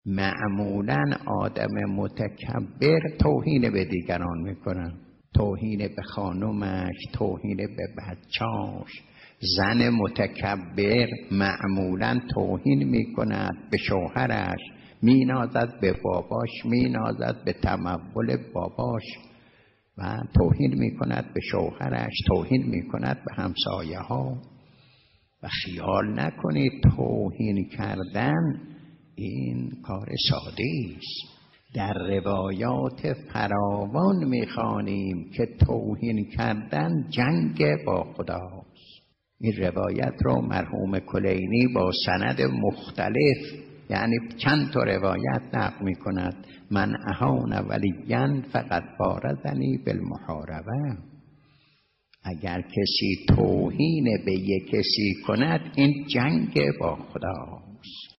معمولا آدم متکبر توهین به دیگران میکنن، توهین به خانومش، توهین به بچاش. زن متکبر معمولا توهین میکند به شوهرش، مینازد به باباش، مینازد به تمول باباش و توهین میکند به شوهرش، توهین میکند به همسایه ها. و خیال نکنید توهین کردن این کار ساده است. در روایات فراوان میخوانیم که توهین کردن جنگ با خداست. این روایت رو مرحوم کلینی با سند مختلف، یعنی چند تا روایت نقل میکند. من اهان ولیا فقد بارزنی بالمحاربه. اگر کسی توهین به یک کسی کند این جنگ با خداست.